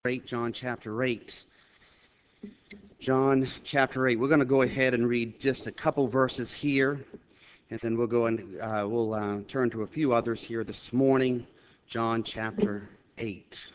8, John chapter 8. John chapter 8. We're going to go ahead and read just a couple verses here, and then we'll go and we'll turn to a few others here this morning. John chapter 8.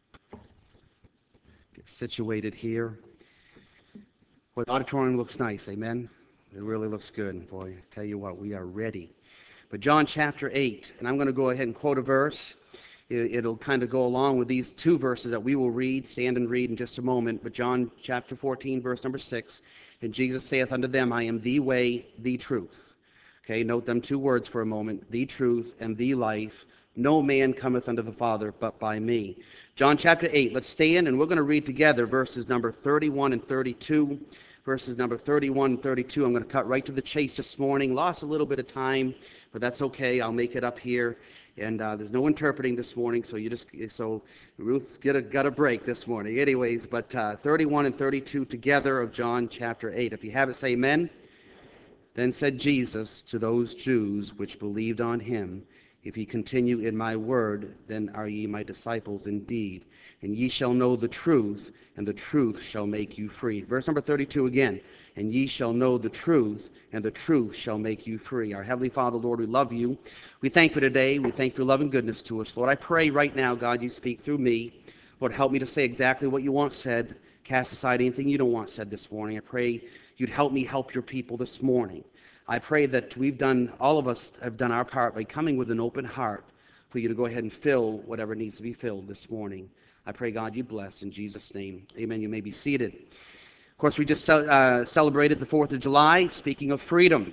Get situated here. Boy, the auditorium looks nice, amen? It really looks good. Boy, I tell you what, we are ready. But John chapter 8, and I'm going to go ahead and quote a verse. It'll kind of go along with these two verses that we will stand and read in just a moment. But John chapter 14, verse number 6, and Jesus saith unto them, I am the way, the truth. Okay, note them two words for a moment, the truth and the life. No man cometh unto the Father but by me. John chapter 8, let's stand and we're going to read together verses number 31 and 32. Verses number 31 and 32. I'm going to cut right to the chase this morning. Lost a little bit of time, but that's okay. I'll make it up here. And there's no interpreting this morning, so Ruth's got a break this morning. Anyways, but 31 and 32 together of John chapter 8. If you have it, say amen. Then said Jesus to those Jews which believed on him, if ye continue in my word, then are ye my disciples indeed. And ye shall know the truth, and the truth shall make you free. Verse number 32 again. And ye shall know the truth, and the truth shall make you free. Our Heavenly Father, Lord, we love you. We thank you today. We thank you for love and goodness to us. Lord, I pray right now, God, you speak through me. Lord, help me to say exactly what you want said. Cast aside anything you don't want said this morning. I pray you'd help me help your people this morning. I pray that all of us have done our part by coming with an open heart for you to go ahead and fill whatever needs to be filled this morning. I pray, God, you bless in Jesus' name. Amen. You may be seated. Of course, we just celebrated the 4th of July, speaking of freedom.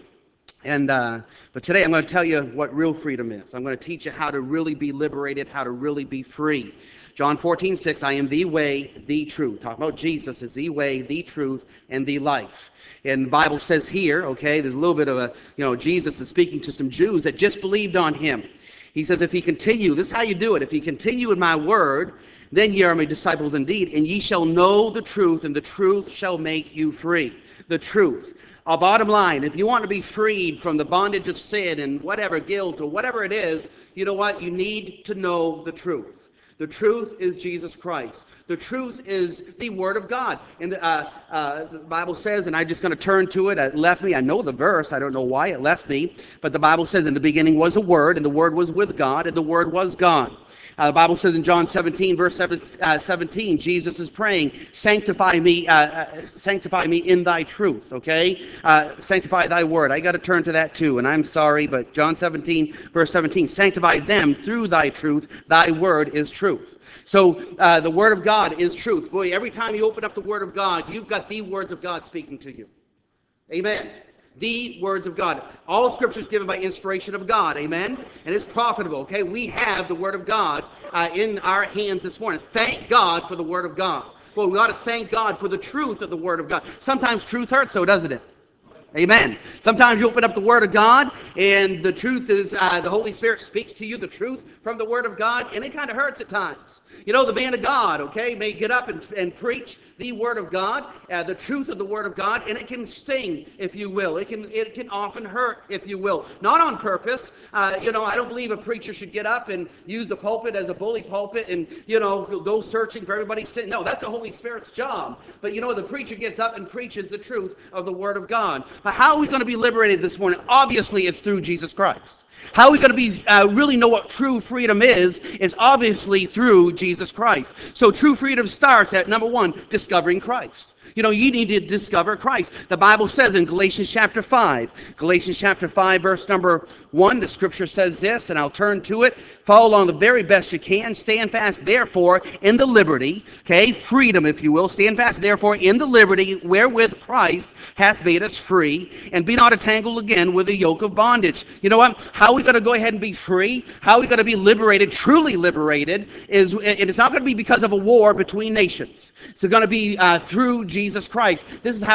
But today I'm going to tell you what real freedom is. I'm going to teach you how to really be liberated, how to really be free. John 14:6, I am the way, the truth. Talking about Jesus is the way, the truth, and the life. And the Bible says here, okay, there's a little bit of Jesus is speaking to some Jews that just believed on him. He says, if ye continue, this is how you do it. If ye continue in my word, then ye are my disciples indeed, and ye shall know the truth, and the truth shall make you free. The truth. Bottom line, if you want to be freed from the bondage of sin and whatever guilt or whatever it is, you know what? You need to know the truth. The truth is Jesus Christ. The truth is the Word of God. And the Bible says, and I'm just going to turn to it. It left me. I know the verse. I don't know why it left me. But the Bible says, in the beginning was a Word, and the Word was with God, and the Word was God. The Bible says in John 17, verse 17, Jesus is praying, sanctify me in thy truth, okay? Sanctify thy word. I got to turn to that too, and I'm sorry, but John 17, verse 17, sanctify them through thy truth. Thy word is truth. So the word of God is truth. Boy, every time you open up the word of God, you've got the words of God speaking to you. Amen. The words of God. All scripture is given by inspiration of God. Amen. And it's profitable. Okay. We have the word of God in our hands this morning. Thank God for the word of God. Well, we ought to thank God for the truth of the word of God. Sometimes truth hurts, so doesn't it? Amen. Sometimes you open up the Word of God, and the truth is the Holy Spirit speaks to you the truth from the Word of God, and it kind of hurts at times. You know, the man of God, okay, may get up and preach the Word of God, the truth of the Word of God, and it can sting, if you will. It can often hurt, if you will. Not on purpose. I don't believe a preacher should get up and use the pulpit as a bully pulpit and, go searching for everybody's sin. No, that's the Holy Spirit's job. But, the preacher gets up and preaches the truth of the Word of God. But how are we going to be liberated this morning? Obviously, it's through Jesus Christ. How are we going to be really know what true freedom is obviously through Jesus Christ. So true freedom starts at, number one, discovering Christ. You need to discover Christ. The Bible says in Galatians chapter 5, verse number 1, the scripture says this, and I'll turn to it. Follow along the very best you can. Stand fast, therefore, in the liberty, okay, freedom, if you will. Stand fast, therefore, in the liberty wherewith Christ hath made us free, and be not entangled again with the yoke of bondage. You know what? How are we going to go ahead and be free? How are we going to be liberated, truly liberated? And it's not going to be because of a war between nations. It's going to be through Jesus Christ. This is how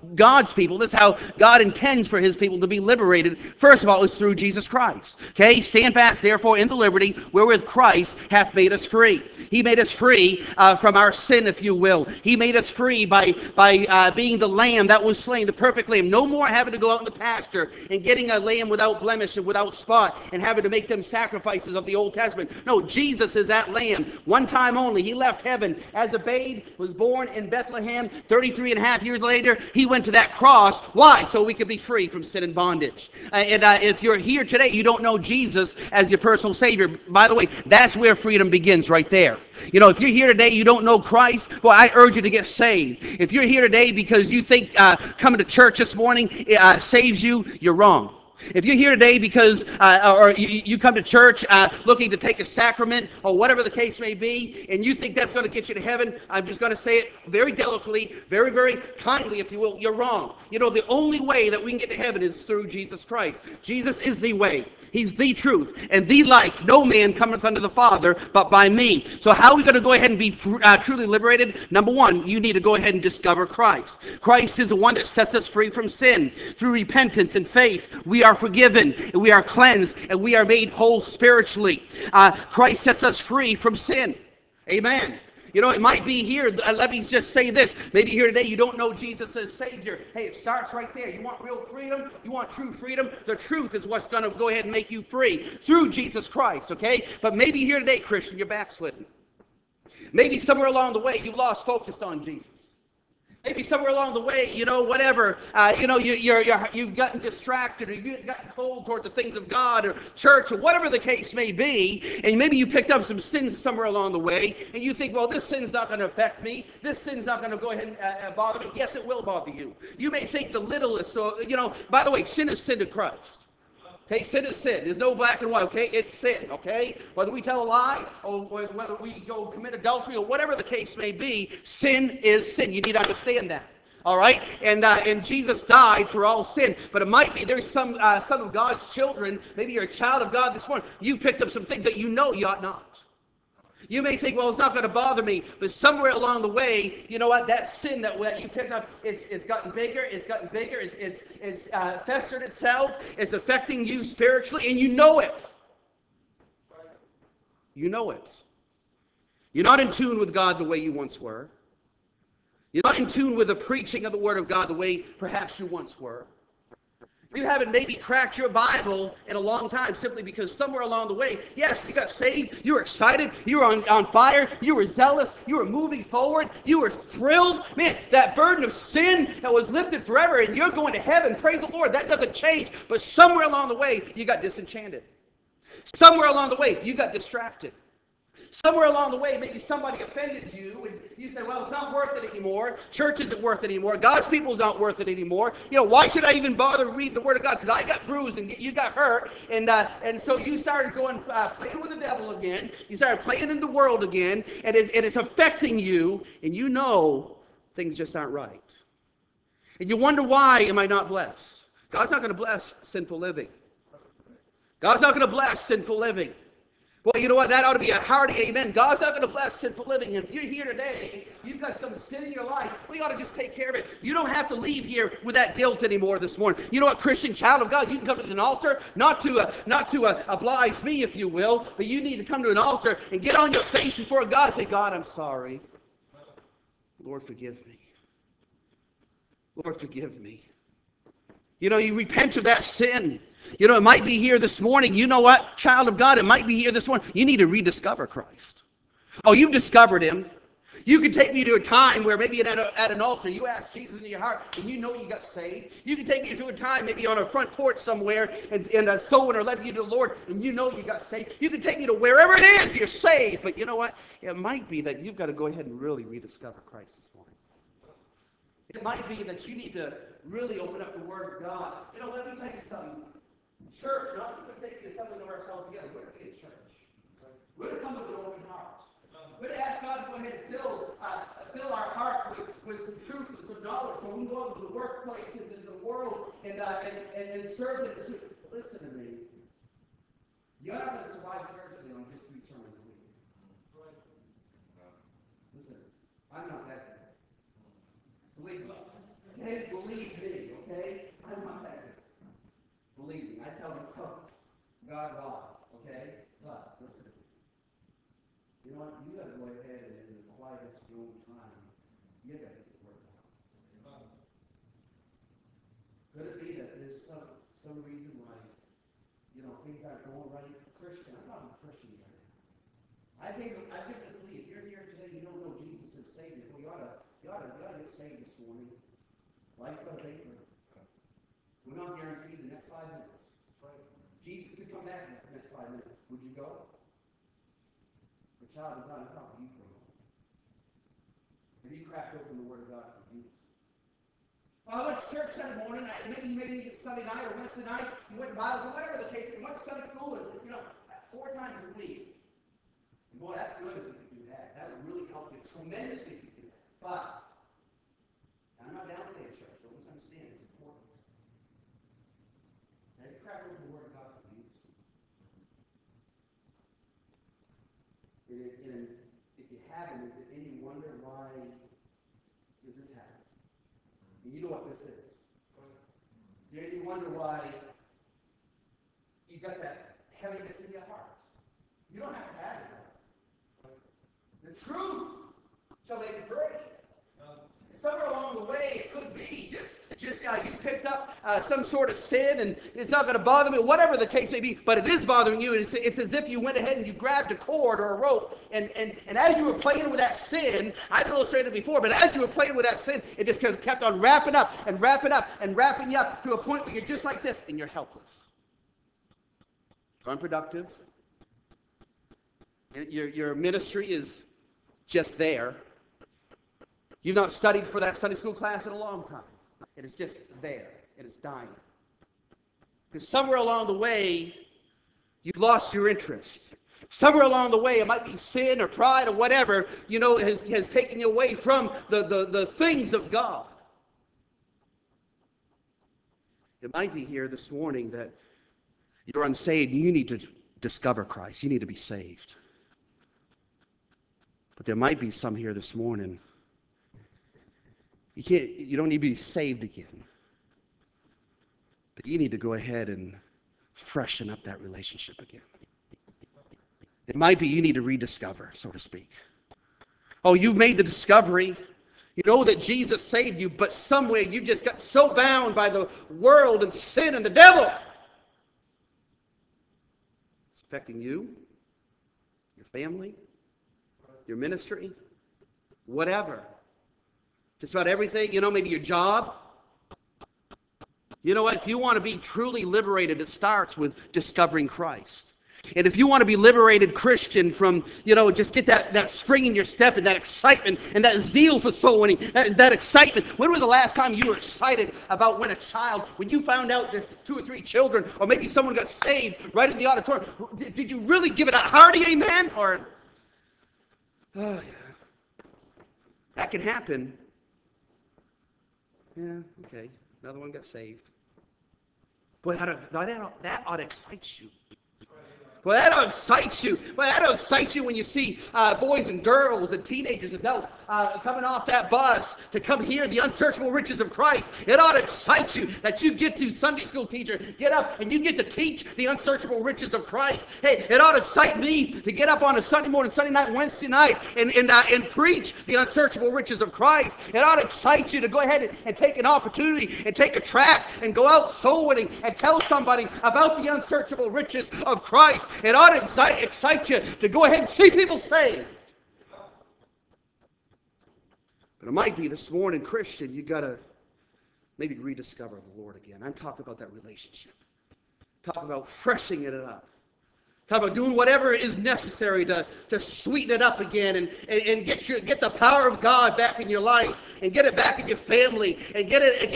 God's people, this is how God intends for his people to be liberated. First of all, is through Jesus Christ. Okay? Stand fast, therefore, in the liberty wherewith Christ hath made us free. He made us free from our sin, if you will. He made us free by being the lamb that was slain, the perfect lamb. No more having to go out in the pasture and getting a lamb without blemish and without spot and having to make them sacrifices of the Old Testament. No, Jesus is that lamb. One time only. He left heaven as a babe, was born in Bethlehem. 33 and a half years later, he went to that cross. Why? So we could be free from sin and bondage. If you're here today, you don't know Jesus as your personal Savior. By the way, that's where freedom begins, right there. You know, if you're here today, you don't know Christ, well, I urge you to get saved. If you're here today because you think coming to church this morning saves you, you're wrong. If you're here today because, or you come to church looking to take a sacrament or whatever the case may be, and you think that's going to get you to heaven, I'm just going to say it very delicately, very, very kindly, if you will, you're wrong. You know, the only way that we can get to heaven is through Jesus Christ. Jesus is the way. He's the truth and the life. No man cometh unto the Father but by me. So how are we going to go ahead and be truly liberated? Number one, you need to go ahead and discover Christ. Christ is the one that sets us free from sin. Through repentance and faith, we are forgiven, and we are cleansed, and we are made whole spiritually. Christ sets us free from sin. Amen. You know, it might be here. Let me just say this. Maybe here today you don't know Jesus as Savior. Hey, it starts right there. You want real freedom? You want true freedom? The truth is what's going to go ahead and make you free through Jesus Christ, okay? But maybe here today, Christian, you're backslidden. Maybe somewhere along the way you lost focus on Jesus. Maybe somewhere along the way, you know, whatever, you've gotten distracted or you've gotten cold toward the things of God or church or whatever the case may be, and maybe you picked up some sins somewhere along the way, and you think, well, this sin's not going to affect me. This sin's not going to go ahead and bother me. Yes, it will bother you. You may think the littlest. So, you know, by the way, sin is sin to Christ. Okay, sin is sin. There's no black and white, okay? It's sin, okay? Whether we tell a lie or whether we go commit adultery or whatever the case may be, sin is sin. You need to understand that. All right? And Jesus died for all sin. But it might be there's some of God's children, maybe you're a child of God this morning, you picked up some things that you know you ought not. You may think, well, it's not going to bother me, but somewhere along the way, you know what? That sin that you picked up, it's gotten bigger, it's festered itself, it's affecting you spiritually, and you know it. You know it. You're not in tune with God the way you once were. You're not in tune with the preaching of the Word of God the way perhaps you once were. You haven't maybe cracked your Bible in a long time simply because somewhere along the way, yes, you got saved, you were excited, you were on fire, you were zealous, you were moving forward, you were thrilled. Man, that burden of sin that was lifted forever and you're going to heaven, praise the Lord, that doesn't change. But somewhere along the way, you got disenchanted. Somewhere along the way, you got distracted. Somewhere along the way, maybe somebody offended you, and you say, well, it's not worth it anymore. Church isn't worth it anymore. God's people's not worth it anymore. You know, why should I even bother reading the Word of God? Because I got bruised and you got hurt. And so you started going, playing with the devil again. You started playing in the world again, and it's affecting you, and you know things just aren't right. And you wonder, why am I not blessed? God's not going to bless sinful living. God's not going to bless sinful living. Well, you know what? That ought to be a hearty amen. God's not going to bless sinful living. If you're here today, you've got some sin in your life, we ought to just take care of it. You don't have to leave here with that guilt anymore this morning. You know what, Christian child of God? You can come to an altar, not to oblige me, if you will, but you need to come to an altar and get on your face before God and say, God, I'm sorry. Lord, forgive me. Lord, forgive me. You know, you repent of that sin. You know, it might be here this morning. You know what, child of God, it might be here this morning. You need to rediscover Christ. Oh, you've discovered him. You can take me to a time where maybe at an altar you ask Jesus in your heart and you know you got saved. You can take me to a time maybe on a front porch somewhere and someone or led you to the Lord and you know you got saved. You can take me to wherever it is you're saved. But you know what? It might be that you've got to go ahead and really rediscover Christ this morning. It might be that you need to really open up the Word of God. You know, let me tell you something. Church, not for the sake of assembling of ourselves together. We're to be a church. We're to come with an open heart. We're to ask God to go ahead and fill our hearts with some truth and some knowledge, so we can go out into the workplaces and the world and serve in the truth. Listen to me. You're not going to survive spiritually on just 3 sermons a week. Listen, I'm not that good. Believe me. okay? Believe me, okay? I'm not that good. Believe me, I tell myself, God, okay? But, listen. You know what? You got to go ahead and in the quietest of your own time, you got to get the word out. Could it be that there's some reason why, things aren't going right? Christian, I'm not a Christian right now. I think the plea, if you're here today, you don't know Jesus as Savior, well, you ought to get saved this morning. Life's got a vapor. We're not guaranteed the next 5 minutes. Right. Jesus could come back in the next 5 minutes. Would you go? The child of God, how do you go? Have you cracked open the Word of God for Jesus? Well, I went to church Sunday morning, maybe Sunday night or Wednesday night, you went to Bible, whatever the case, you went to Sunday school, and, 4 times a week. And boy, that's good if you could do that. That would really help you tremendously if you could do that. But, I'm not downplaying church, don't misunderstand, it's important. Have you cracked open the Word of God for Jesus? And if you haven't, is it any wonder why does this happen? And you know what this is. Do you wonder why you got that heaviness in your heart? You don't have to have it. The truth shall make you free. And somewhere along the way, it could be just you picked up some sort of sin, and it's not going to bother me, whatever the case may be, but it is bothering you, and it's as if you went ahead and you grabbed a cord or a rope, and as you were playing with that sin, I've illustrated it before, but as you were playing with that sin, it just kept on wrapping up and wrapping up and wrapping you up to a point where you're just like this, and you're helpless. It's unproductive. Your ministry is just there. You've not studied for that Sunday school class in a long time. It is just there. It is dying. Because somewhere along the way, you've lost your interest. Somewhere along the way, it might be sin or pride or whatever, has taken you away from the things of God. It might be here this morning that you're unsaved. You need to discover Christ. You need to be saved. But there might be some here this morning. You don't need to be saved again. But you need to go ahead and freshen up that relationship again. It might be you need to rediscover, so to speak. Oh, you've made the discovery. You know that Jesus saved you, but somewhere you just got so bound by the world and sin and the devil. It's affecting you, your family, your ministry, whatever. Just about everything, maybe your job. You know what? If you want to be truly liberated, it starts with discovering Christ. And if you want to be liberated Christian from, just get that spring in your step and that excitement and that zeal for soul winning, that excitement. When was the last time you were excited about when you found out there's 2 or 3 children, or maybe someone got saved right in the auditorium? Did you really give it a hearty amen? Or, oh, yeah. That can happen. Yeah, okay. Another one got saved. Boy, that ought to excite you. Well, that ought to excite you. Well, that ought to excite you when you see boys and girls and teenagers, adults coming off that bus to come hear the unsearchable riches of Christ. It ought to excite you that you get to, Sunday school teacher, get up and you get to teach the unsearchable riches of Christ. Hey, it ought to excite me to get up on a Sunday morning, Sunday night, Wednesday night, and preach the unsearchable riches of Christ. It ought to excite you to go ahead and take an opportunity and take a tract and go out soul winning and tell somebody about the unsearchable riches of Christ. It ought to excite you to go ahead and see people saved. But it might be this morning, Christian, you got to maybe rediscover the Lord again. I'm talking about that relationship. Talk about freshening it up. Talk about doing whatever is necessary to sweeten it up again and get the power of God back in your life and get it back in your family and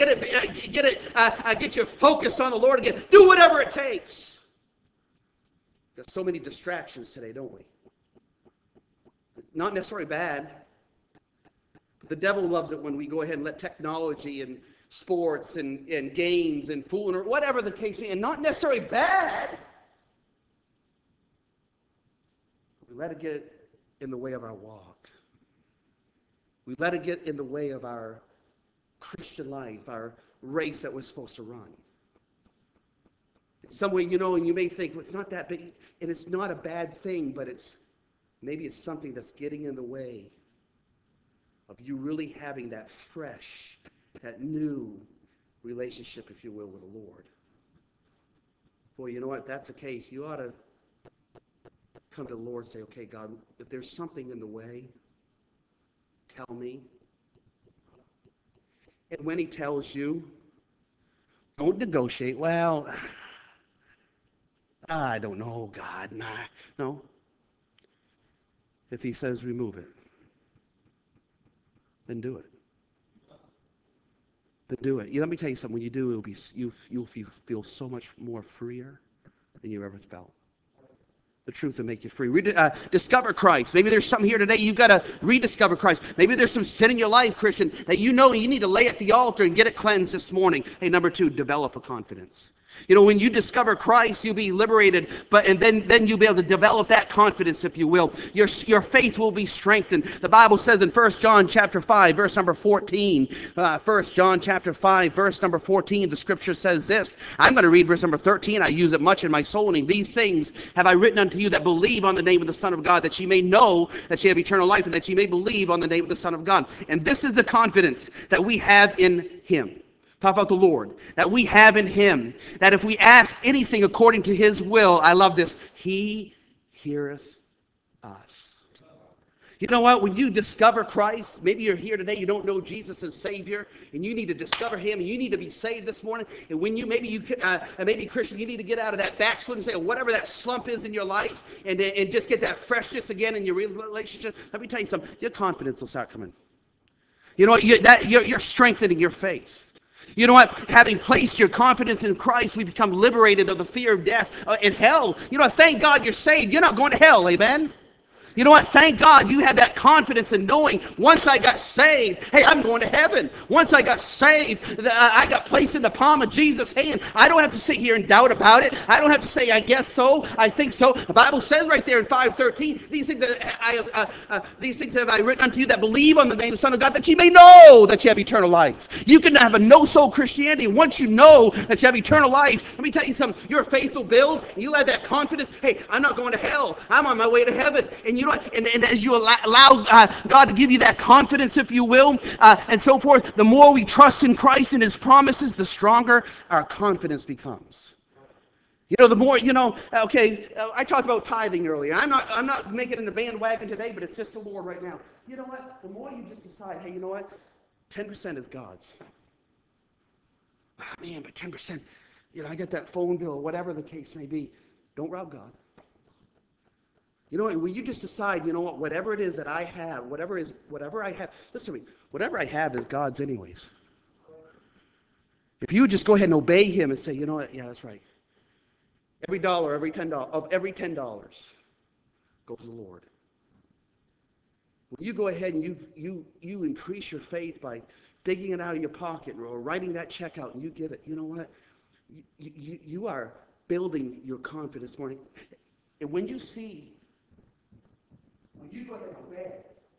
get you focused on the Lord again. Do whatever it takes. Got so many distractions today, don't we? Not necessarily bad. But the devil loves it when we go ahead and let technology and sports and games and fooling or whatever the case may be, and not necessarily bad. We let it get in the way of our walk. We let it get in the way of our Christian life, our race that we're supposed to run. In some way, and you may think, well, it's not that big, and it's not a bad thing, but maybe it's something that's getting in the way of you really having that fresh, that new relationship, if you will, with the Lord. Boy, you know what? If that's the case, you ought to come to the Lord and say, okay, God, if there's something in the way, tell me. And when he tells you, don't negotiate. Well, I don't know, God. Nah. No. If he says remove it, then do it. Then do it. Let me tell you something. When you do, you'll feel so much more freer than you ever felt. The truth will make you free. Discover Christ. Maybe there's something here today you've got to rediscover Christ. Maybe there's some sin in your life, Christian, that you need to lay at the altar and get it cleansed this morning. Hey, number 2, develop a confidence. When you discover Christ, you'll be liberated, and then you'll be able to develop that confidence, if you will. Your faith will be strengthened. The Bible says in 1 John chapter 5, verse number 14, 1 John chapter 5, verse number 14, the scripture says this. I'm going to read verse number 13. I use it much in my soul. These things have I written unto you that believe on the name of the Son of God, that ye may know that ye have eternal life, and that ye may believe on the name of the Son of God. And this is the confidence that we have in him. Talk about the Lord, that we have in him, that if we ask anything according to his will, I love this, he heareth us. You know what? When you discover Christ, maybe you're here today, you don't know Jesus as Savior, and you need to discover him, and you need to be saved this morning. And when maybe Christian, you need to get out of that backslid and say, whatever that slump is in your life, and just get that freshness again in your relationship. Let me tell you something, your confidence will start coming. You know what? You're strengthening your faith. You know what? Having placed your confidence in Christ, we become liberated of the fear of death and hell. You know what? Thank God you're saved. You're not going to hell, amen? You know what? Thank God you had that confidence in knowing once I got saved, hey, I'm going to heaven. Once I got saved, I got placed in the palm of Jesus' hand. I don't have to sit here and doubt about it. I don't have to say, I guess so, I think so. The Bible says right there in 5:13, these things have I written unto you that believe on the name of the Son of God, that ye may know that ye have eternal life. You can have a no-soul Christianity. Once you know that you have eternal life, let me tell you something, your faith will build, and you'll have that confidence, hey, I'm not going to hell. I'm on my way to heaven. And you know what? And as you allow God to give you that confidence, if you will, and so forth, the more we trust in Christ and his promises, the stronger our confidence becomes. The more, okay, I talked about tithing earlier. I'm not making it a bandwagon today, but it's just the Lord right now. You know what? The more you just decide, hey, you know what? 10% is God's. Oh, man, but 10%, I get that phone bill, whatever the case may be. Don't rob God. You know what? When you just decide, you know what? Whatever it is that I have, whatever I have, listen to me, whatever I have is God's anyways. If you just go ahead and obey him and say, you know what? Yeah, that's right. Every $10, of every $10 goes to the Lord. When you go ahead and you increase your faith by digging it out of your pocket or writing that check out and you give it, you know what? You are building your confidence more. And when you go ahead and obey,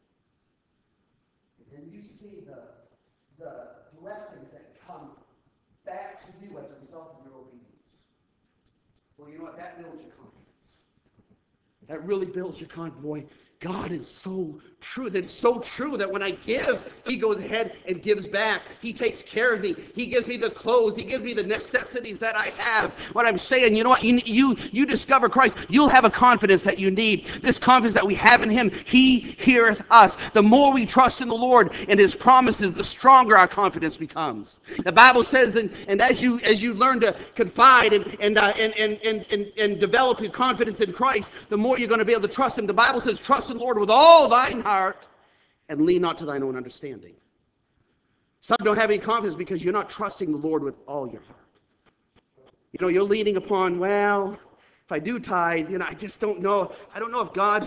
and you see the blessings that come back to you as a result of your obedience, well, you know what? That builds your confidence. That really builds your confidence, boy. God is so true. That's so true that when I give, he goes ahead and gives back. He takes care of me. He gives me the clothes. He gives me the necessities that I have. What I'm saying, you know what? You discover Christ. You'll have a confidence that you need. This confidence that we have in him. He heareth us. The more we trust in the Lord and his promises, the stronger our confidence becomes. The Bible says, and as you learn to confide and develop your confidence in Christ, the more you're going to be able to trust him. The Bible says, trust in the Lord with all thine heart and lean not to thine own understanding. Some don't have any confidence because you're not trusting the Lord with all your heart. You're leaning upon, well, if I do tithe, I just don't know. I don't know if God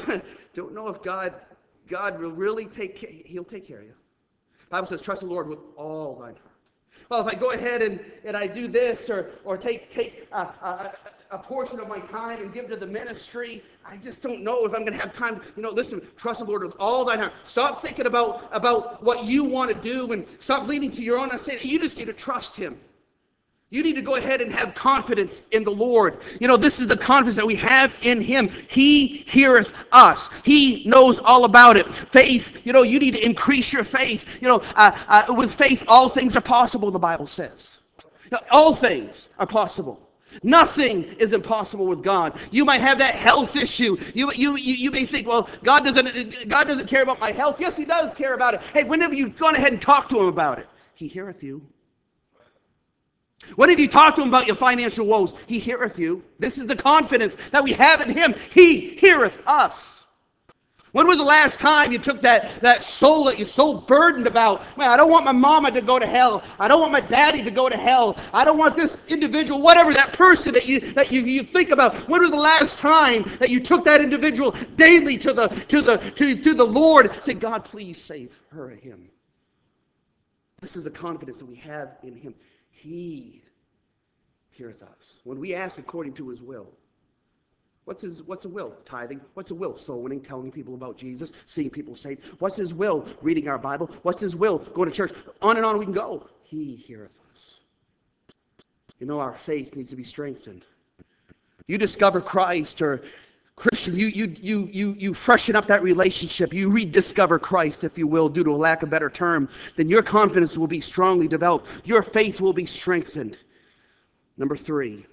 will really he'll take care of you. The Bible says, trust the Lord with all thine heart. Well, if I go ahead and I do this or take a portion of my time and give to the ministry. I just don't know if I'm going to have time. Listen, trust the Lord with all thine heart. Stop thinking about what you want to do and stop leaning to your own understanding. You just need to trust him. You need to go ahead and have confidence in the Lord. This is the confidence that we have in him. He heareth us. He knows all about it. Faith, you need to increase your faith. With faith, all things are possible, the Bible says. All things are possible. Nothing is impossible with God. You might have that health issue. You may think, well, God doesn't care about my health. Yes, he does care about it. Hey, whenever you've gone ahead and talked to him about it, he heareth you. What if you talk to him about your financial woes? He heareth you. This is the confidence that we have in him. He heareth us. When was the last time you took that soul that you're so burdened about? Man, I don't want my mama to go to hell. I don't want my daddy to go to hell. I don't want this individual, whatever, that person that you think about. When was the last time that you took that individual daily to the Lord and said, God, please save her or him? This is the confidence that we have in him. He heareth us. When we ask according to his will. What's a will? Tithing. What's a will? Soul winning, telling people about Jesus, seeing people saved. What's his will? Reading our Bible. What's his will? Going to church. On and on we can go. He heareth us. Our faith needs to be strengthened. You discover Christ, or Christian, you freshen up that relationship. You rediscover Christ, if you will, due to a lack of better term. Then your confidence will be strongly developed. Your faith will be strengthened. Number three,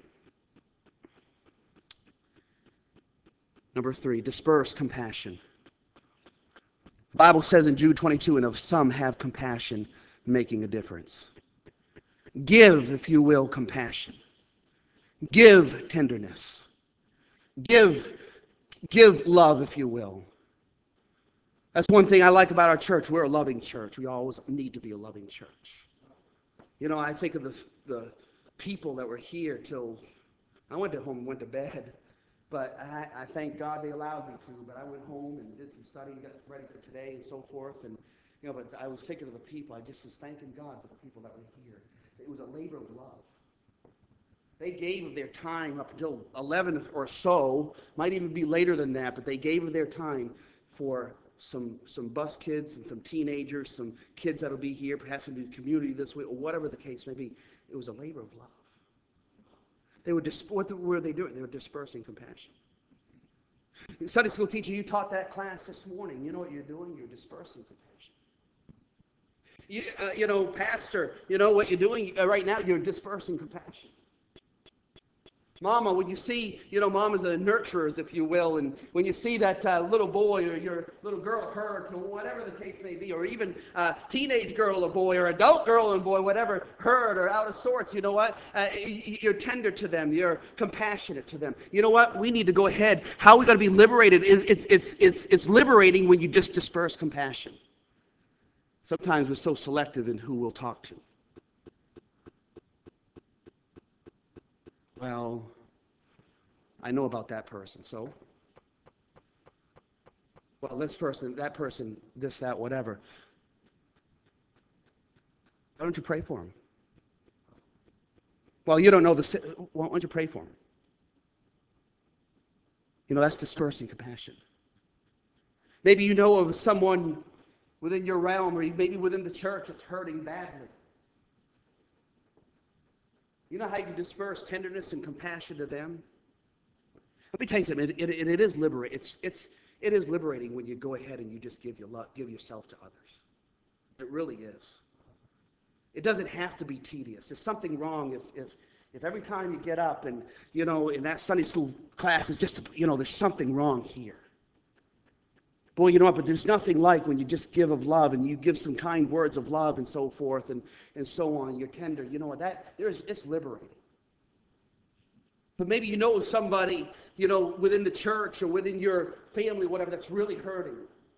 disperse compassion. The Bible says in Jude 22, and of some have compassion, making a difference. Give, if you will, compassion. Give tenderness. Give love, if you will. That's one thing I like about our church. We're a loving church. We always need to be a loving church. I think of the people that were here till I went home and went to bed. But I thank God they allowed me to. But I went home and did some studying, got ready for today and so forth. And but I was thinking of the people. I just was thanking God for the people that were here. It was a labor of love. They gave of their time up until 11 or so. Might even be later than that. But they gave of their time for some bus kids and some teenagers, some kids that'll be here, perhaps in the community this week, or whatever the case may be. It was a labor of love. What were they doing? They were dispersing compassion. Sunday school teacher, you taught that class this morning. You know what you're doing? You're dispersing compassion. Pastor, you know what you're doing right now? You're dispersing compassion. Mama, when you see, mama's a nurturers, if you will, and when you see that little boy or your little girl hurt, or whatever the case may be, or even a teenage girl or boy, or adult girl and boy, whatever, hurt or out of sorts, you know what? You're tender to them. You're compassionate to them. You know what? We need to go ahead. How are we going to be liberated? It's liberating when you just disperse compassion. Sometimes we're so selective in who we'll talk to. Well, I know about that person, so. Well, this person, that person, this, that, whatever. Why don't you pray for him? Well, you don't know why don't you pray for him? That's dispersing compassion. Maybe you know of someone within your realm, or maybe within the church that's hurting badly. You know how you disperse tenderness and compassion to them? Let me tell you something. It is liberating. It is liberating when you go ahead and you just give yourself to others. It really is. It doesn't have to be tedious. There's something wrong if every time you get up and in that Sunday school class, it's just there's something wrong here. Boy, you know what? But there's nothing like when you just give of love and you give some kind words of love and so forth and so on. You're tender. You know what? It's liberating. But maybe you know somebody, within the church or within your family, whatever, that's really hurting.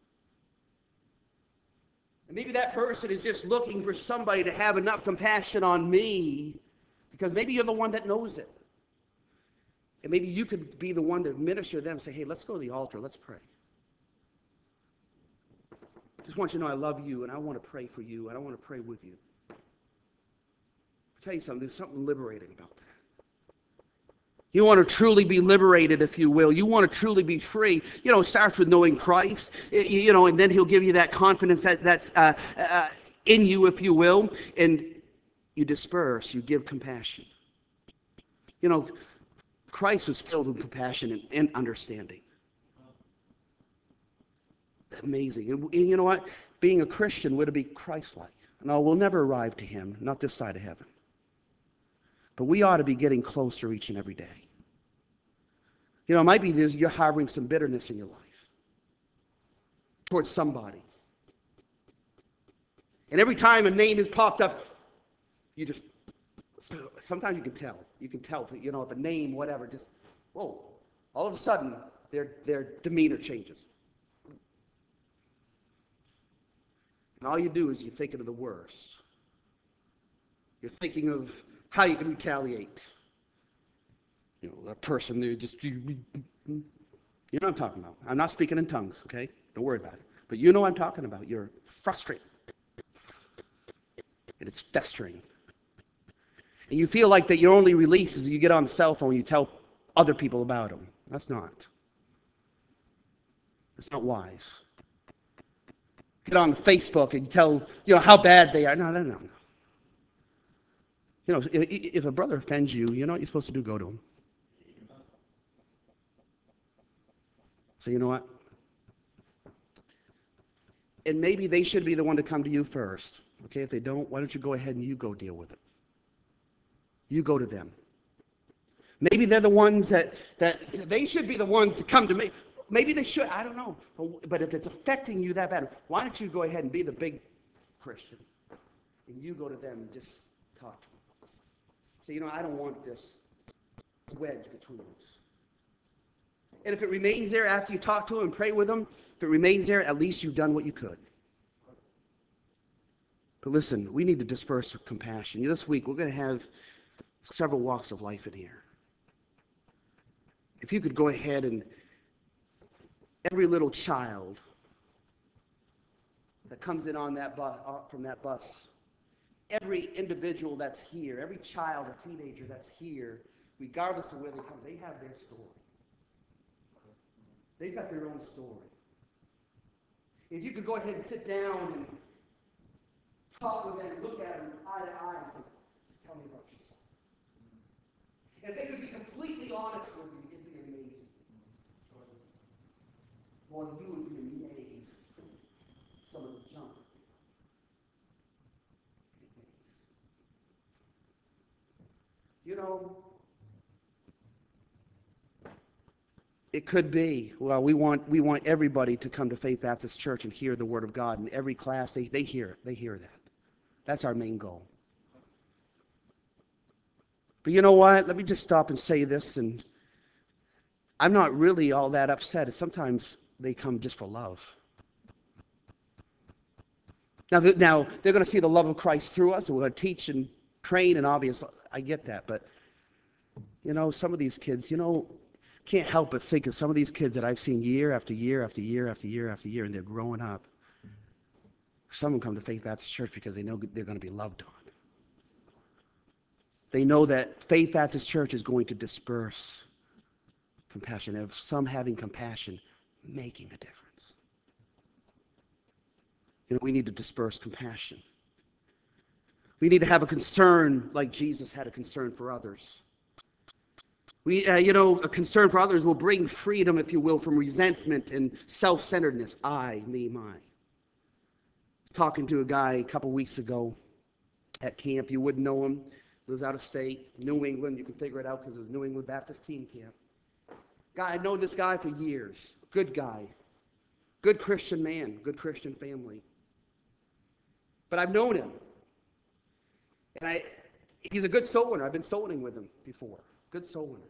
And maybe that person is just looking for somebody to have enough compassion on me because maybe you're the one that knows it. And maybe you could be the one to minister to them and say, hey, let's go to the altar. Let's pray. Just want you to know I love you and I want to pray for you and I want to pray with you. I'll tell you something, there's something liberating about that. You want to truly be liberated, if you will. You want to truly be free. It starts with knowing Christ, and then he'll give you that confidence that's in you, if you will, and you disperse, you give compassion. Christ was filled with compassion and understanding. Amazing. And you know what? Being a Christian would be Christ-like. No, we'll never arrive to him, not this side of heaven. But we ought to be getting closer each and every day. It might be you're harboring some bitterness in your life towards somebody. And every time a name is popped up, sometimes you can tell. You can tell, if a name, whatever, just, whoa, all of a sudden, their demeanor changes. And all you do is you're thinking of the worst. You're thinking of how you can retaliate. That person, they just, you know what I'm talking about. I'm not speaking in tongues, okay? Don't worry about it. But you know what I'm talking about. You're frustrated. And it's festering. And you feel like that your only release is you get on the cell phone and you tell other people about them. That's not wise. Get on Facebook and you tell, how bad they are. No. If a brother offends you, you know what you're supposed to do? Go to him. So you know what? And maybe they should be the one to come to you first. Okay, if they don't, why don't you go ahead and you go deal with it? You go to them. Maybe they're the ones that they should be the ones to come to me. Maybe they should, I don't know. But if it's affecting you that bad, why don't you go ahead and be the big Christian? And you go to them and just talk to them. Say, I don't want this wedge between us. And if it remains there after you talk to them and pray with them, if it remains there, at least you've done what you could. But listen, we need to disperse with compassion. This week, we're going to have several walks of life in here. If you could go ahead and every little child that comes in on that bus, from that bus, every individual that's here, every child or teenager that's here, regardless of where they come, they have their story. They've got their own story. If you could go ahead and sit down and talk with them, look at them eye to eye and say, just tell me about yourself. And if they could be completely honest with you, it'd be amazing. Boy, you would be amazed some of the junk. It could be. Well, we want everybody to come to Faith Baptist Church and hear the Word of God. In every class, they hear it. They hear that. That's our main goal. But you know what? Let me just stop and say this, and I'm not really all that upset. Sometimes they come just for love. Now they're going to see the love of Christ through us, and we're going to teach and train, and obviously, I get that. But, some of these kids, can't help but think of some of these kids that I've seen year after year after year after year after year, and they're growing up. Some of them come to Faith Baptist Church because they know they're going to be loved on. They know that Faith Baptist Church is going to disperse compassion. Of some having compassion, making a difference. We need to disperse compassion. We need to have a concern like Jesus had a concern for others. A concern for others will bring freedom, if you will, from resentment and self-centeredness. I, me, my. Talking to a guy a couple weeks ago at camp. You wouldn't know him. Lives out of state, New England. You can figure it out because it was New England Baptist Teen Camp. I'd known this guy for years. Good guy. Good Christian man. Good Christian family. But I've known him. And he's a good soul winner. I've been soul winning with him before. Good soul winner.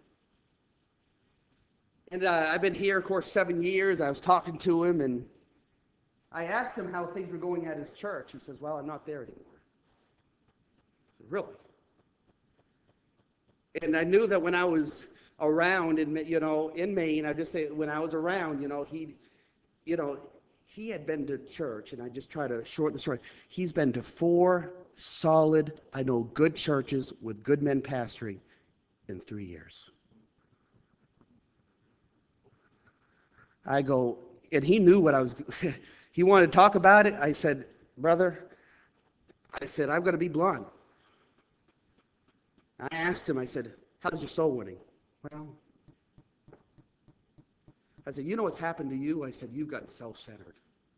And I've been here, of course, 7 years. I was talking to him, and I asked him how things were going at his church. He says, well, I'm not there anymore. I said, really? And I knew that when I was around in Maine, I just say when I was around, he had been to church, and I just try to shorten the story. He's been to 4 solid, good churches with good men pastoring in 3 years. I go, and he knew what I was, he wanted to talk about it. I said, brother, I said, I'm going to be blunt. I asked him, I said, how's your soul winning? Well, I said, you know what's happened to you? I said, you've gotten self-centered.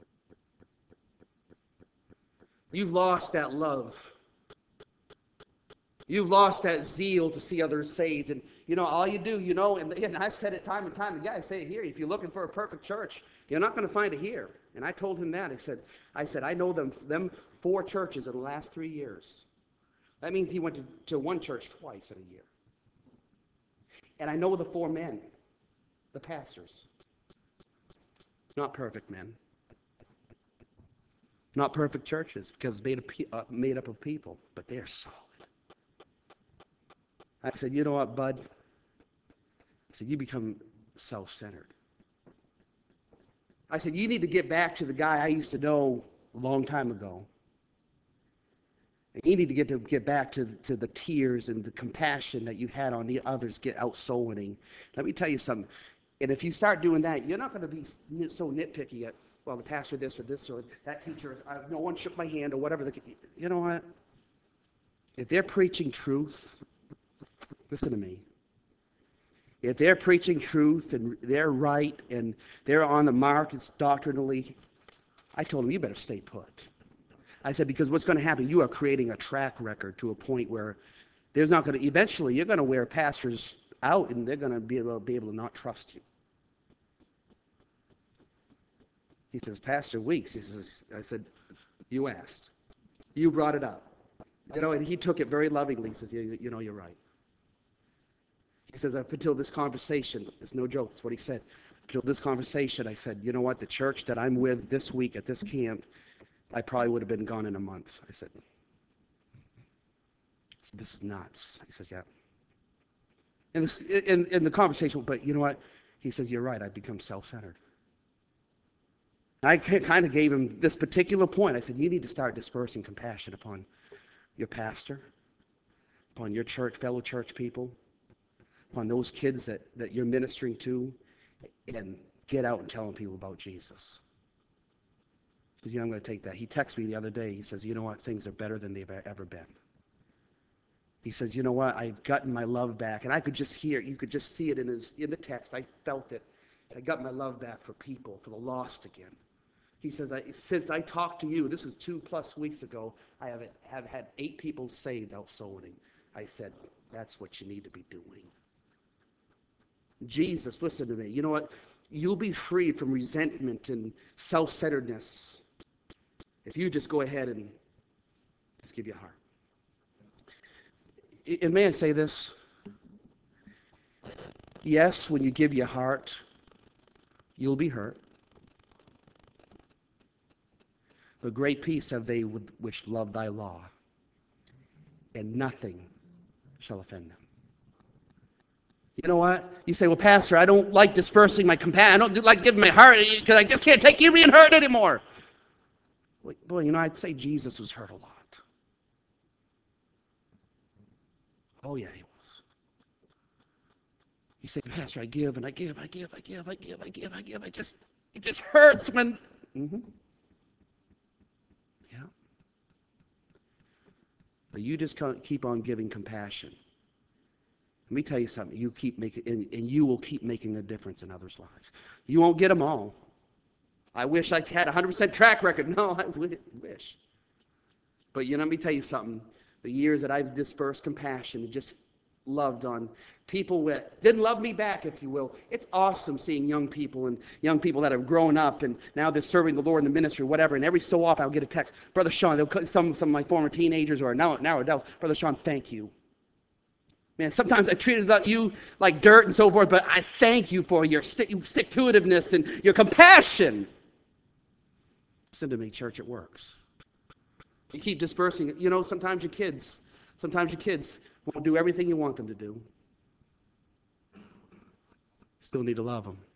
You've lost that love. You've lost that zeal to see others saved. And, all you do, and I've said it time and time again, I say it here, if you're looking for a perfect church, you're not going to find it here. And I told him that. I said, I know them 4 churches in the last 3 years. That means he went to one church twice in a year. And I know the 4 men, the pastors. Not perfect men. Not perfect churches, because it's made up of people, but they're solid. I said, you know what, bud? I said, you become self-centered. I said, you need to get back to the guy I used to know a long time ago. And you need to get back to the tears and the compassion that you had on the others get out soul winning. Let me tell you something. And if you start doing that, you're not going to be so nitpicky at, well, the pastor this or that teacher, no one shook my hand or whatever. You know what? If they're preaching truth, listen to me. If they're preaching truth and they're right and they're on the mark, it's doctrinally, I told them, you better stay put. I said, because what's going to happen, you are creating a track record to a point where there's not going to, eventually you're going to wear pastors out and they're going to be able to not trust you. He says, Pastor Weeks, I said, you asked. You brought it up. And he took it very lovingly. He says, you're right. He says, up until this conversation, it's no joke, it's what he said. Until this conversation, I said, you know what, the church that I'm with this week at this camp, I probably would have been gone in a month. I said, this is nuts. He says, yeah. And in the conversation, but you know what? He says, you're right, I've become self-centered. I kind of gave him this particular point. I said, you need to start dispersing compassion upon your pastor, upon your church, fellow church people, upon those kids that you're ministering to, and get out and telling people about Jesus. He says, I'm going to take that. He texted me the other day. He says, you know what? Things are better than they've ever been. He says, you know what? I've gotten my love back. And I could just hear, you could just see it in the text. I felt it. I got my love back for people, for the lost again. He says, since I talked to you, this was 2+ weeks ago, I have had 8 people saved out soul winning. I said, that's what you need to be doing. Jesus, listen to me. You know what? You'll be freed from resentment and self-centeredness if you just go ahead and just give your heart. And may I say this? Yes, when you give your heart, you'll be hurt. But great peace have they which love thy law, and nothing shall offend them. You know what? You say, well, Pastor, I don't like dispersing my compassion. I don't like giving my heart because I just can't take you being hurt anymore. Boy, I'd say Jesus was hurt a lot. Oh, yeah, he was. You say, Pastor, I give and I give. It just hurts when. Mm-hmm. Yeah. But you just keep on giving compassion. Let me tell you something. You keep making, and you will keep making a difference in others' lives. You won't get them all. I wish I had a 100% track record. No, I wish. But let me tell you something. The years that I've dispersed compassion and just loved on people that didn't love me back, if you will. It's awesome seeing young people that have grown up and now they're serving the Lord in the ministry, whatever. And every so often I'll get a text, Brother Sean, some of my former teenagers or now adults, Brother Sean, thank you. Man, sometimes I treated you like dirt and so forth, but I thank you for your stick-to-itiveness and your compassion. Listen to me, church, it works. You keep dispersing it. Sometimes your kids won't do everything you want them to do. Still need to love them.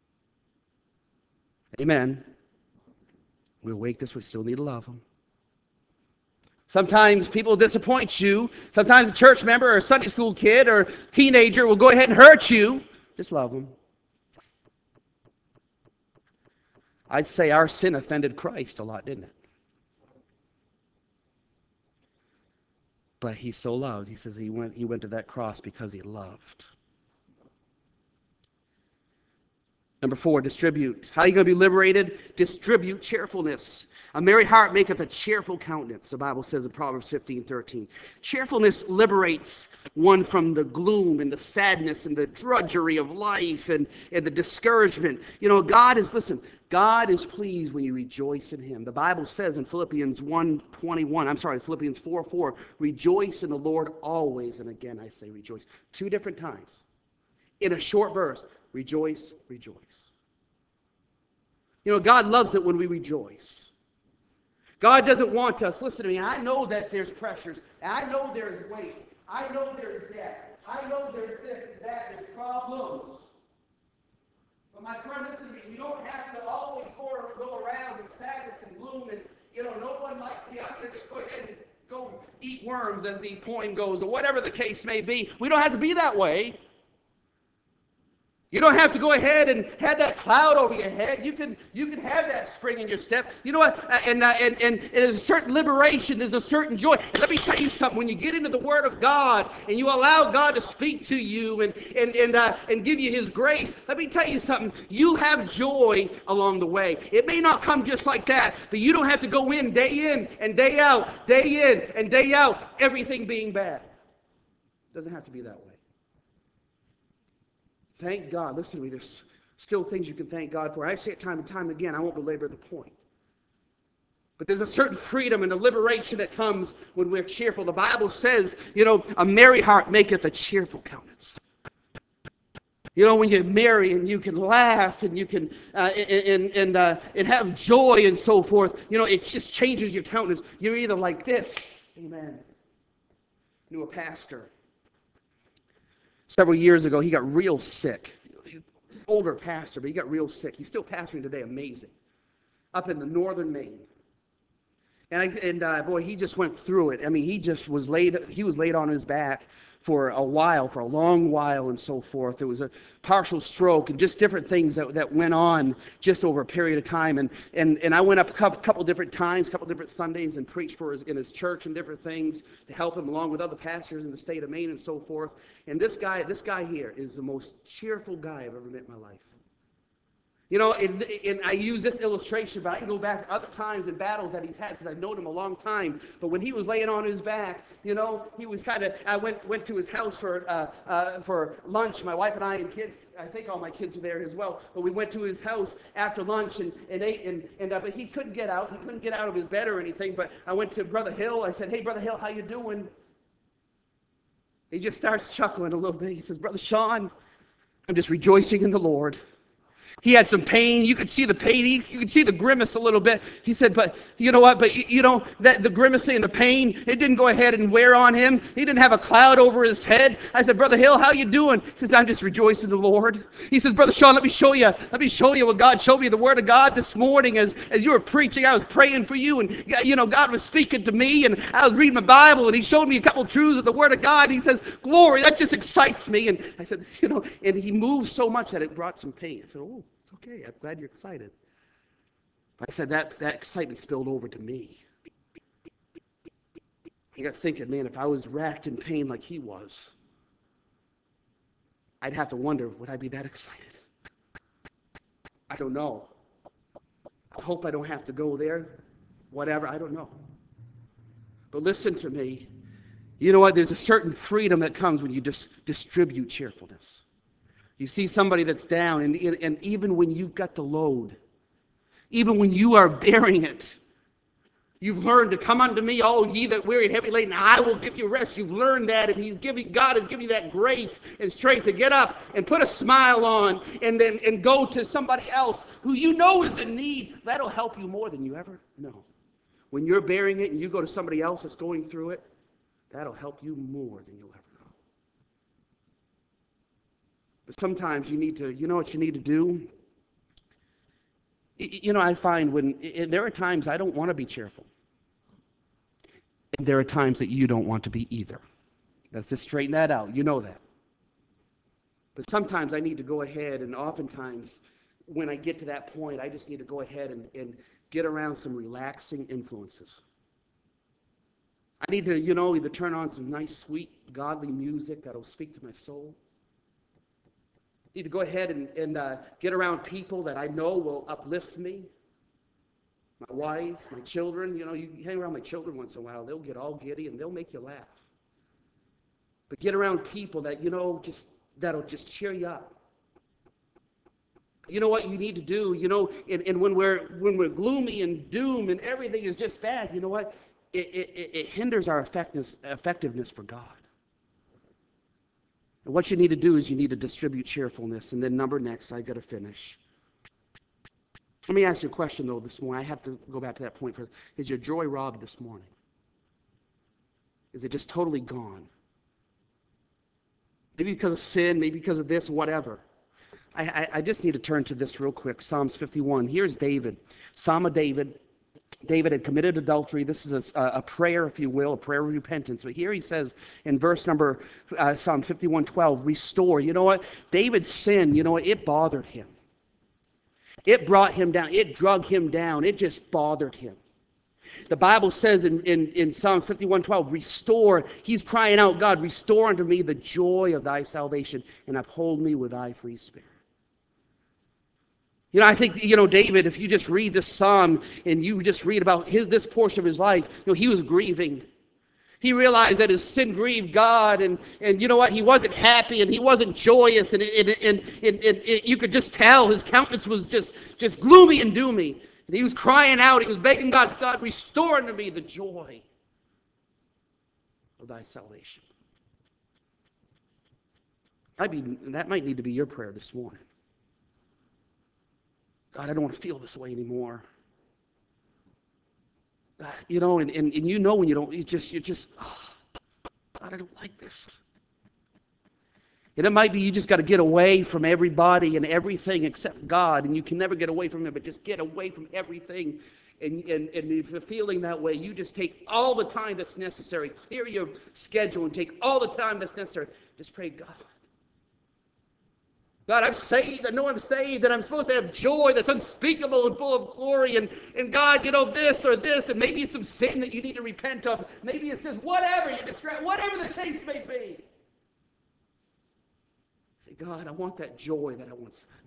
Amen. We'll wake this, we still need to love them. Sometimes people disappoint you. Sometimes a church member or a Sunday school kid or teenager will go ahead and hurt you. Just love them. I'd say our sin offended Christ a lot, didn't it? But he so loved. He says he went to that cross because he loved. Number 4, distribute. How are you going to be liberated? Distribute cheerfulness. A merry heart maketh a cheerful countenance, the Bible says in Proverbs 15:13. Cheerfulness liberates one from the gloom and the sadness and the drudgery of life and the discouragement. You know, God is pleased when you rejoice in him. The Bible says in Philippians 4:4, rejoice in the Lord always. And again, I say rejoice. 2 different times. In a short verse, rejoice, rejoice. You know, God loves it when we rejoice. God doesn't want us, listen to me, I know that there's pressures, I know there's weights, I know there's debt, I know there's this, that, there's problems. But my friend, listen to me, we don't have to always go around with sadness and gloom and, you know, no one likes to be out there, just go ahead and go eat worms as the poem goes, or whatever the case may be. We don't have to be that way. You don't have to go ahead and have that cloud over your head. You can have that spring in your step. You know what? And there's a certain liberation. There's a certain joy. And let me tell you something. When you get into the Word of God and you allow God to speak to you and give you His grace, let me tell you something. You have joy along the way. It may not come just like that, but you don't have to go in and day out, everything being bad. It doesn't have to be that way. Thank God. Listen to me. There's still things you can thank God for. I say it time and time again. I won't belabor the point. But there's a certain freedom and a liberation that comes when we're cheerful. The Bible says, you know, a merry heart maketh a cheerful countenance. You know, when you're merry and you can laugh and you can and have joy and so forth, you know, it just changes your countenance. You're either like this. Amen. Knew a pastor. Several years ago, he got real sick. Older pastor, but he got real sick. He's still pastoring today, amazing. Up in the northern Maine. And boy, he just went through it. I mean, he was laid on his back for a long while and so forth. It was a partial stroke and just different things that went on just over a period of time. And I went up a couple different times, couple different Sundays and preached in his church and different things to help him along with other pastors in the state of Maine and so forth. And this guy here is the most cheerful guy I've ever met in my life. You know, and I use this illustration, but I can go back to other times and battles that he's had because I've known him a long time. But when he was laying on his back, you know, he was I went to his house for lunch. My wife and I and kids, I think all my kids were there as well. But we went to his house after lunch and ate, but he couldn't get out. He couldn't get out of his bed or anything. But I went to Brother Hill. I said, "Hey, Brother Hill, how you doing?" He just starts chuckling a little bit. He says, "Brother Sean, I'm just rejoicing in the Lord." He had some pain. You could see the pain. You could see the grimace a little bit. He said, but you know what? But you know, that the grimace and the pain, it didn't go ahead and wear on him. He didn't have a cloud over his head. I said, Brother Hill, how you doing? He says, I'm just rejoicing in the Lord. He says, Brother Sean, let me show you what God showed me, the Word of God this morning as you were preaching. I was praying for you, and you know, God was speaking to me, and I was reading my Bible, and He showed me a couple truths of the Word of God. He says, glory, that just excites me. And I said, you know, and he moved so much that it brought some pain. I said, oh, it's okay. I'm glad you're excited. I said that excitement spilled over to me. I got thinking, man, if I was racked in pain like he was, I'd have to wonder, would I be that excited? I don't know. I hope I don't have to go there. Whatever, I don't know. But listen to me. You know what? There's a certain freedom that comes when you just distribute cheerfulness. You see somebody that's down, and even when you've got the load, even when you are bearing it, you've learned to come unto me, all ye that weary and heavy laden, I will give you rest. You've learned that, and God has given you that grace and strength to get up and put a smile on and go to somebody else who you know is in need. That'll help you more than you ever know. When you're bearing it and you go to somebody else that's going through it, that'll help you more than you'll ever know. But sometimes you know what you need to do? You know, I find there are times I don't want to be cheerful. And there are times that you don't want to be either. Let's just straighten that out. You know that. But sometimes I need to go ahead, and oftentimes when I get to that point, I just need to go ahead and get around some relaxing influences. I need to, either turn on some nice, sweet, godly music that'll speak to my soul. I need to go ahead and get around people that I know will uplift me. My wife, my children. You hang around my children once in a while, they'll get all giddy and they'll make you laugh. But get around people that, that'll just cheer you up. You know what you need to do, and when we're gloomy and doom and everything is just bad, you know what? It hinders our effectiveness for God. And what you need to do is you need to distribute cheerfulness. And then next, I got to finish. Let me ask you a question, though, this morning. I have to go back to that point first. Is your joy robbed this morning? Is it just totally gone? Maybe because of sin, maybe because of this, whatever. I just need to turn to this real quick. Psalms 51. Here's David. Psalm of David. David had committed adultery. This is a prayer, if you will, a prayer of repentance. But here he says in verse number, Psalm 51:12, restore. You know what? David's sin, it bothered him. It brought him down. It drug him down. It just bothered him. The Bible says in Psalms 51:12, restore. He's crying out, God, restore unto me the joy of thy salvation and uphold me with thy free spirit. I think, David, if you just read this psalm and you just read about this portion of his life, he was grieving. He realized that his sin grieved God, and you know what? He wasn't happy and he wasn't joyous, and you could just tell his countenance was just gloomy and doomy. And he was crying out. He was begging God, God, restore unto me the joy of thy salvation. That might need to be your prayer this morning. God, I don't want to feel this way anymore. And when you don't, you're just, oh, God, I don't like this. And it might be you just got to get away from everybody and everything except God, and you can never get away from Him, but just get away from everything. And if you're feeling that way, you just take all the time that's necessary, clear your schedule, and take all the time that's necessary. Just pray, God. God, I'm saved. I know I'm saved, and I'm supposed to have joy that's unspeakable and full of glory. And God, this or this, and maybe it's some sin that you need to repent of. Maybe it says whatever you're distracted, whatever the case may be. Say, God, I want that joy that I once had.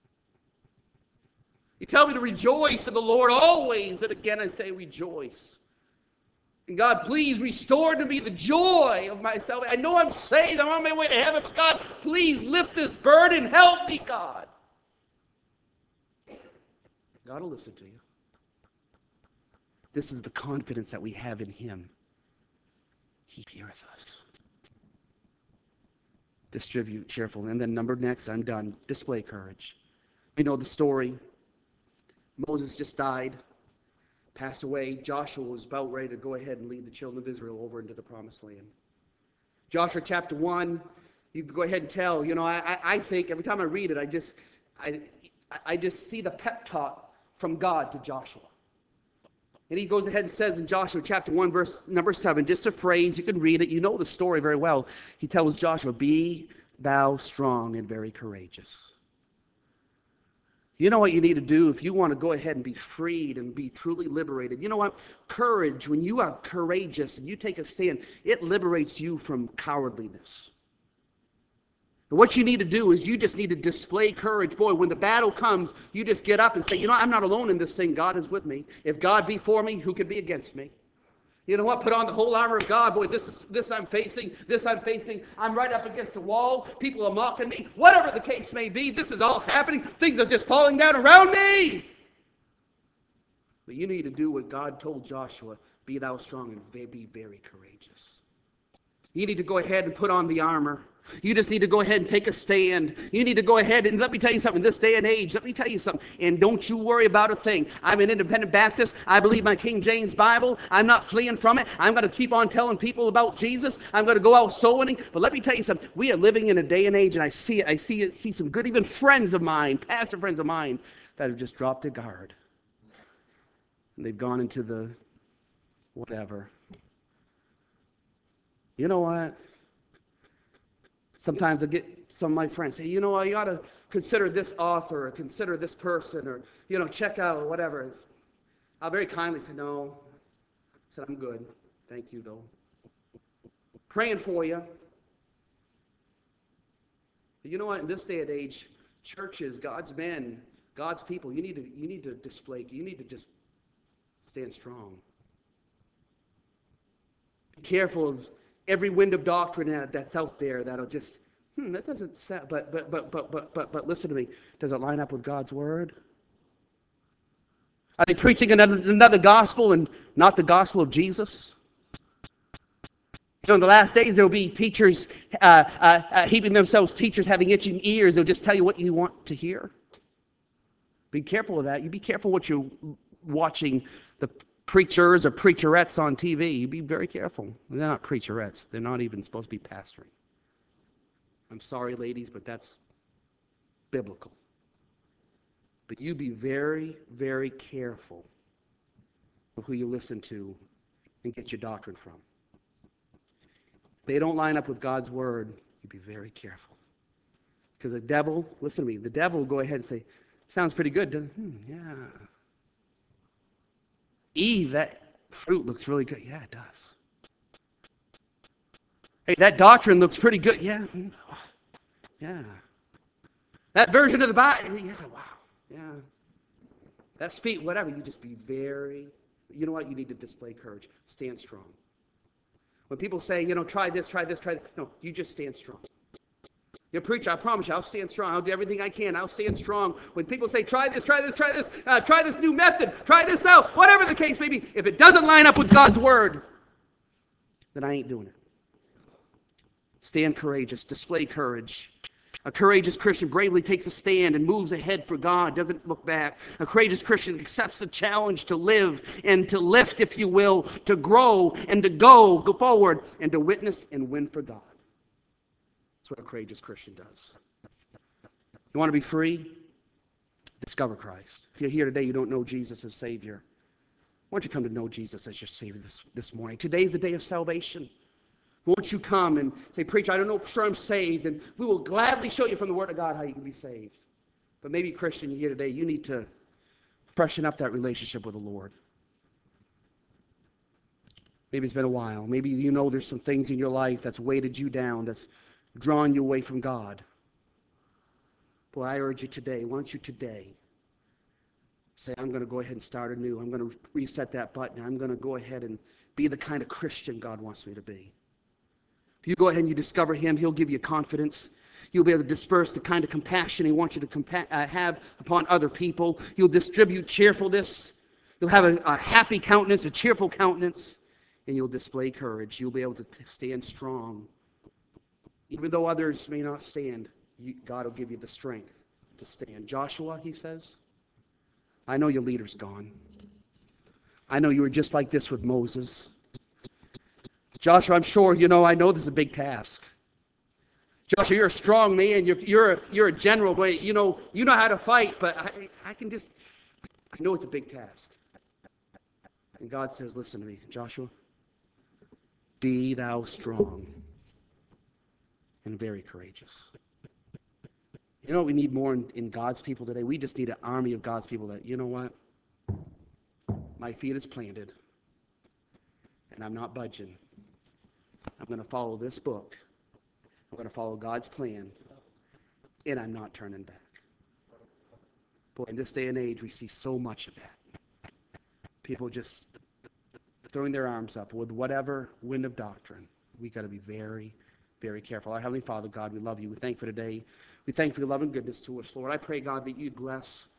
You tell me to rejoice in the Lord always, and again I say rejoice. And God, please restore to me the joy of my salvation. I know I'm saved. I'm on my way to heaven. But God, please lift this burden. Help me, God. God will listen to you. This is the confidence that we have in Him. He heareth us. Distribute cheerfully. And then next, I'm done. Display courage. We know the story. Moses just died. Passed away. Joshua was about ready to go ahead and lead the children of Israel over into the promised land. Joshua chapter 1, you can go ahead and tell, I think every time I read it, I just see the pep talk from God to Joshua. And he goes ahead and says in Joshua chapter 1, verse number 7, just a phrase, you can read it, you know the story very well. He tells Joshua, be thou strong and very courageous. You know what you need to do if you want to go ahead and be freed and be truly liberated? You know what? Courage, when you are courageous and you take a stand, it liberates you from cowardliness. And what you need to do is you just need to display courage. Boy, when the battle comes, you just get up and say, I'm not alone in this thing. God is with me. If God be for me, who can be against me? You know what? Put on the whole armor of God. Boy, this I'm facing. I'm right up against the wall. People are mocking me. Whatever the case may be, this is all happening. Things are just falling down around me. But you need to do what God told Joshua. Be thou strong and be very courageous. You need to go ahead and put on the armor. You just need to go ahead and take a stand. You need to go ahead and let me tell you something. In this day and age, let me tell you something. And don't you worry about a thing. I'm an independent Baptist. I believe my King James Bible. I'm not fleeing from it. I'm going to keep on telling people about Jesus. I'm going to go out soul winning. But let me tell you something. We are living in a day and age, and I see it. I see some good, even friends of mine, pastor friends of mine, that have just dropped their guard. And they've gone into the whatever. You know what? Sometimes I get some of my friends say, you know, you ought to consider this author or consider this person or, you know, check out whatever. I'll very kindly say, no. I said, I'm good. Thank you, though. Praying for you. But you know what? In this day and age, churches, God's men, God's people, you need to display, you need to just stand strong. Be careful of every wind of doctrine that's out there that'll just, that doesn't sound, but listen to me. Does it line up with God's word? Are they preaching another gospel and not the gospel of Jesus? So in the last days, there will be teachers heaping themselves teachers having itching ears. They'll just tell you what you want to hear. Be careful of that. You be careful what you're watching the preachers or preacherettes on TV. You be very careful. They're not preacherettes. They're not even supposed to be pastoring. I'm sorry, ladies, but that's biblical. But you be very, very careful of who you listen to and get your doctrine from. If they don't line up with God's word, you be very careful. Because the devil, listen to me, the devil will go ahead and say, sounds pretty good, doesn't it? Yeah. Eve, that fruit looks really good. Yeah, it does. Hey, that doctrine looks pretty good. Yeah. Yeah. That version of the Bible, yeah, wow. Yeah. That speak, whatever, you just be very, you know what? You need to display courage. Stand strong. When people say, you know, try this, try this, try that. No, you just stand strong. You preacher, I promise you, I'll stand strong. I'll do everything I can. I'll stand strong. When people say, try this, try this, try this, try this new method, try this out, whatever the case may be, if it doesn't line up with God's word, then I ain't doing it. Stand courageous. Display courage. A courageous Christian bravely takes a stand and moves ahead for God, doesn't look back. A courageous Christian accepts the challenge to live and to lift, if you will, to grow and to go forward and to witness and win for God. That's what a courageous Christian does. You want to be free? Discover Christ. If you're here today, you don't know Jesus as Savior. Why don't you come to know Jesus as your Savior this morning? Today's the day of salvation. Won't you come and say, preacher, I don't know for sure I'm saved, and we will gladly show you from the Word of God how you can be saved. But maybe, Christian, you're here today, you need to freshen up that relationship with the Lord. Maybe it's been a while. Maybe you know there's some things in your life that's weighted you down, that's drawn you away from God. Boy, I urge you today, why don't you today say, I'm going to go ahead and start anew. I'm going to reset that button. I'm going to go ahead and be the kind of Christian God wants me to be. If you go ahead and you discover Him, He'll give you confidence. You'll be able to disperse the kind of compassion He wants you to have upon other people. You'll distribute cheerfulness. You'll have a happy countenance, a cheerful countenance, and you'll display courage. You'll be able to stand strong. Even though others may not stand, God will give you the strength to stand. Joshua, he says, I know your leader's gone. I know you were just like this with Moses. Joshua, I'm sure, I know this is a big task. Joshua, you're a strong man. You're a general, but you know how to fight, but I know it's a big task. And God says, listen to me, Joshua, be thou strong and very courageous. You know what we need more in God's people today? We just need an army of God's people that, you know what? My feet is planted, and I'm not budging. I'm going to follow this book. I'm going to follow God's plan, and I'm not turning back. Boy, in this day and age, we see so much of that. People just throwing their arms up with whatever wind of doctrine. We got to be very, very careful. Our Heavenly Father, God, we love you. We thank you for today. We thank you for your love and goodness to us, Lord. I pray, God, that you'd bless